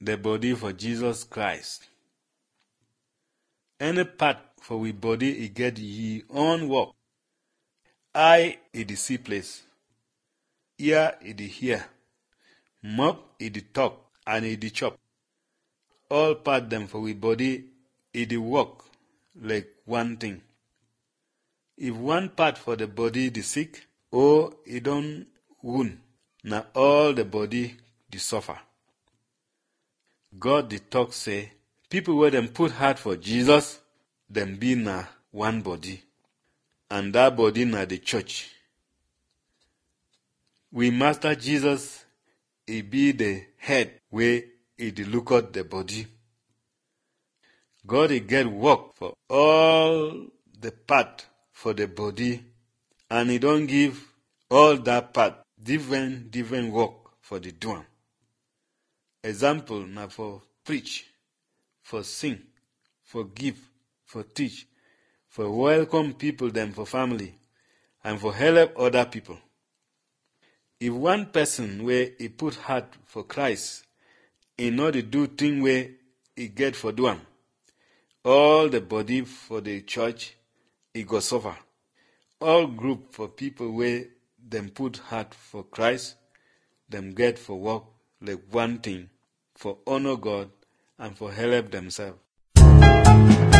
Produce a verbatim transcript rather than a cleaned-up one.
the body for Jesus Christ. Any part for we body, it get ye own work. Eye, it the see place. Ear, it the hear. Mouth, it the talk, and it the chop. All part them for we body, it the work like one thing. If one part for the body the sick, or it don't wound, now all the body the suffer. God the talk say, people where them put heart for Jesus, them be na one body. And that body na the church. We Master Jesus, he be the head where he the look at the body. God he get work for all the part for the body, and he don't give all that part different different work for the doing. Example na for preach, for sing, for give, for teach, for welcome people them for family, and for help other people. If one person where he put heart for Christ, he know the do thing where he get for do am, all the body for the church, he go suffer. All group for people where them put heart for Christ, them get for work like one thing, for honor God and for help themselves.